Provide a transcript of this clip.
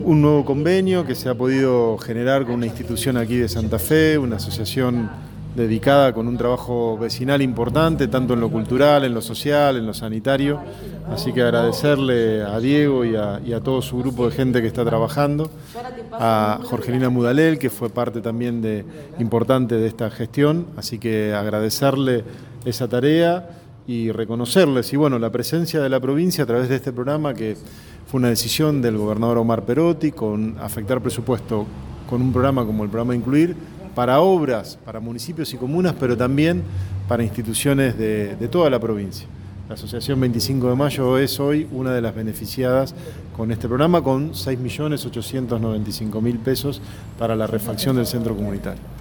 Un nuevo convenio que se ha podido generar con una institución aquí de Santa Fe, una asociación dedicada con un trabajo vecinal importante, tanto en lo cultural, en lo social, en lo sanitario. Así que agradecerle a Diego y a todo su grupo de gente que está trabajando, a Jorgelina Mudalel, que fue parte también importante de esta gestión, así que agradecerle esa tarea y reconocerles, y bueno, la presencia de la provincia a través de este programa, que fue una decisión del gobernador Omar Perotti, con afectar presupuesto con un programa como el programa Incluir, para obras, para municipios y comunas, pero también para instituciones de toda la provincia. La Asociación 25 de Mayo es hoy una de las beneficiadas con este programa, con 6.895.000 pesos para la refacción del centro comunitario.